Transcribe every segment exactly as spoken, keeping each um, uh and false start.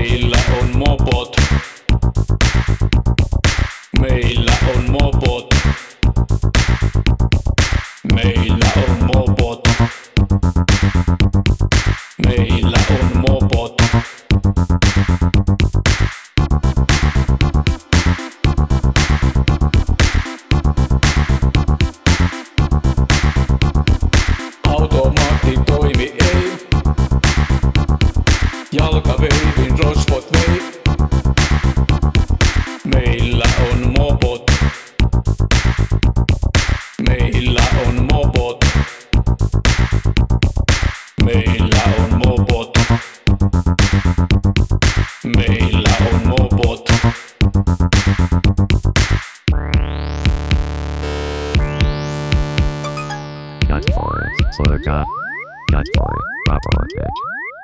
Meillä on mopot. Meillä on mopot. Meillä on mopot. Meillä on mopot. Automaatti toimi ei. Jalkaveivin rosvot vei. Meillä on mopot. Meillä on mopot. Meillä on mopot. Meillä on mopot. Jatkoin, Sulka. Jatkoin, Raportage.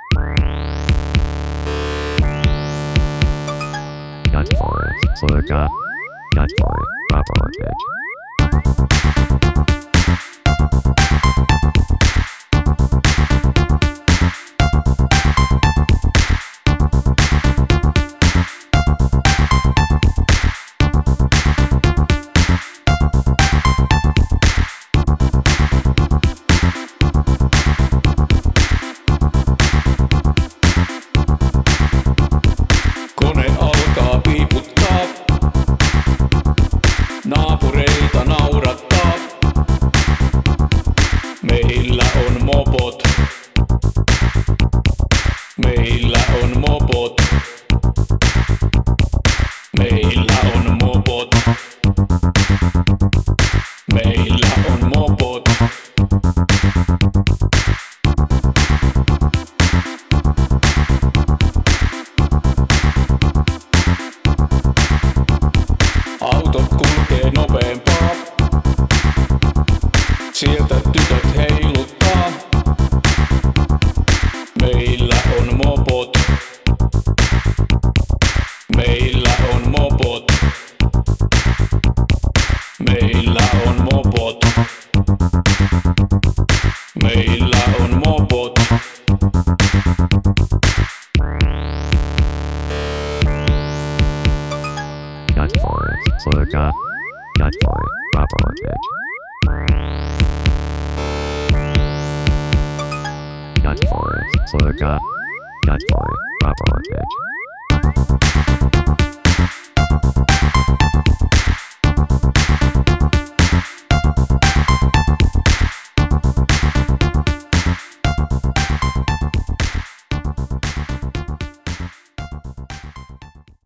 Jatkoin, Sulka. Jatkoin, Raportage. Kone alkaa piiputtaa. Naapureita naurattaa. Meillä on mopot. Meillä on mopot. Meillä on mopot. Meillä on mopot. Autot kulkee nopeempaa. Sieltä tytöt heiluttaa. Meillä on mopot. Meillä on mopot. Meillä on mopot. Meillä on mopot. Jatkoin, Sulka. Jatkoin, Raportage. Jatkoin, Sulka. Jatkoin, Raportage.